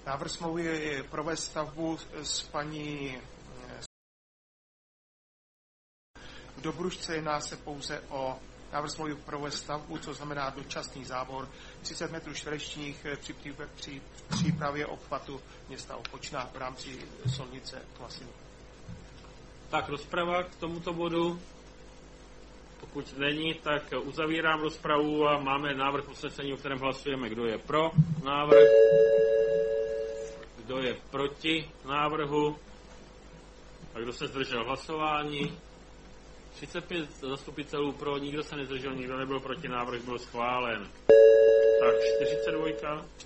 Návrh smlouvy je provést stavbu s paní v Dobrušce. Jedná se pouze o návrh smlouvy provést stavbu, co znamená dočasný zábor 30 metrů čtverečních při přípravě obchvatu města Opočna v rámci silnice Klasiny. Tak rozprava k tomuto bodu. Pokud není, tak uzavírám rozpravu a máme návrh usnesení, o kterém hlasujeme. Kdo je pro návrh? Kdo je proti návrhu? A kdo se zdržel hlasování? 35 zastupitelů pro, nikdo se nezdržel, nikdo nebyl proti, návrh byl schválen. Tak 42.